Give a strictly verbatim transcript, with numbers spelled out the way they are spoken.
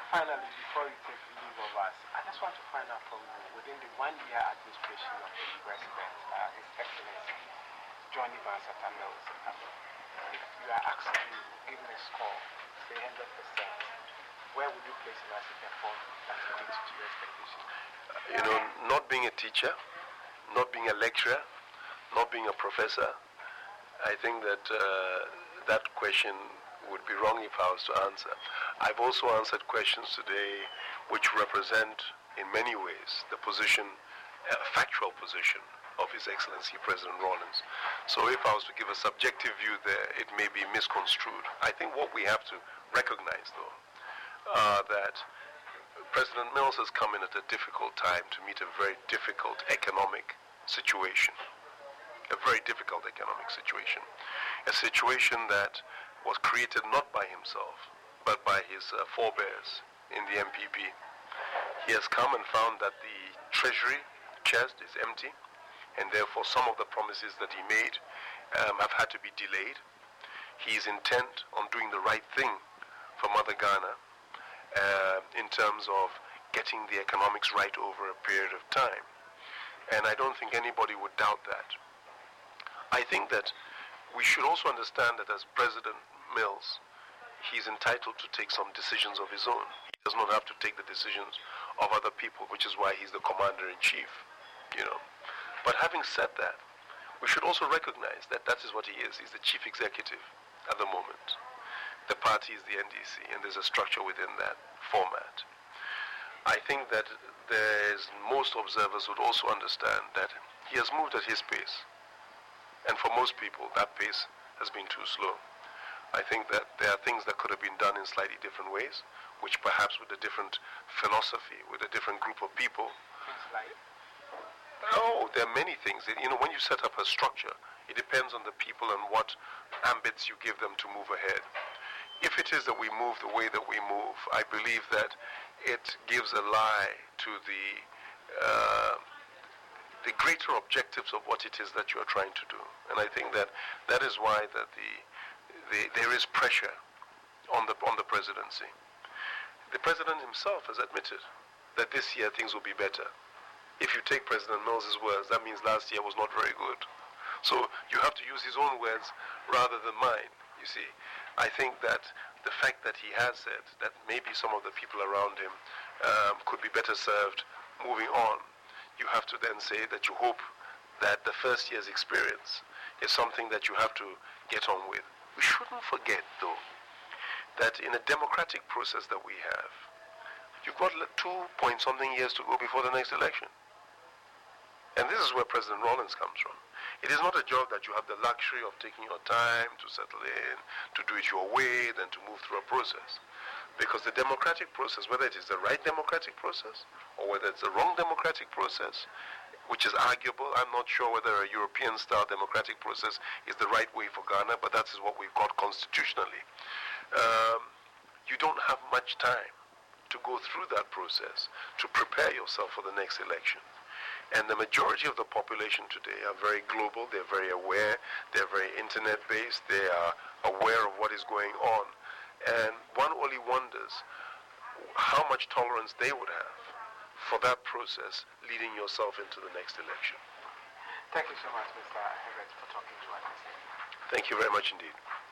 finally, before you take leave of us, I just want to find out from you, within the one-year administration of the President, uh, His Excellency Johnny Vansata Mills, if you are asked to give me a score, say one hundred percent, where would you place him as a performer that relates to your expectation? You know, not being a teacher, not being a lecturer, not being a professor, I think that uh, that question would be wrong if I was to answer. I've also answered questions today which represent, in many ways, the position, a factual position of His Excellency President Rawlings. So if I was to give a subjective view there, it may be misconstrued. I think what we have to recognize, though, uh, that President Mills has come in at a difficult time to meet a very difficult economic situation. A very difficult economic situation. A situation that was created not by himself, but by his uh, forebears in the M P P. He has come and found that the treasury chest is empty, and therefore some of the promises that he made um, have had to be delayed. He is intent on doing the right thing for Mother Ghana uh, in terms of getting the economics right over a period of time. And I don't think anybody would doubt that. I think that we should also understand that as President Mills, he's entitled to take some decisions of his own. He does not have to take the decisions of other people, which is why he's the commander-in-chief, you know. But having said that, we should also recognize that that is what he is. He's the chief executive at the moment. The party is the N D C, and there's a structure within that format. I think that there's, most observers would also understand that he has moved at his pace. And for most people, that pace has been too slow. I think that there are things that could have been done in slightly different ways, which perhaps with a different philosophy, with a different group of people. Like? Oh, there are many things. You know, when you set up a structure, it depends on the people and what ambits you give them to move ahead. If it is that we move the way that we move, I believe that it gives a lie to the uh, the greater objectives of what it is that you are trying to do. And I think that that is why that the, the there is pressure on the on the presidency. The president himself has admitted that this year things will be better. If you take President Mills' words, that means last year was not very good. So you have to use his own words rather than mine, you see. I think that the fact that he has said that maybe some of the people around him um, could be better served moving on, you have to then say that you hope that the first year's experience is something that you have to get on with. We shouldn't forget, though, that in a democratic process that we have, you've got two point something years to go before the next election. And this is where President Rawlings comes from. It is not a job that you have the luxury of taking your time to settle in, to do it your way, then to move through a process. Because the democratic process, whether it is the right democratic process or whether it's the wrong democratic process, which is arguable, I'm not sure whether a European-style democratic process is the right way for Ghana, but that is what we've got constitutionally. Um, you don't have much time to go through that process to prepare yourself for the next election. And the majority of the population today are very global, they're very aware, they're very internet-based, they are aware of what is going on. And one only wonders how much tolerance they would have for that process leading yourself into the next election. Thank you so much, Mister Herbert, for talking to us. Thank you very much indeed.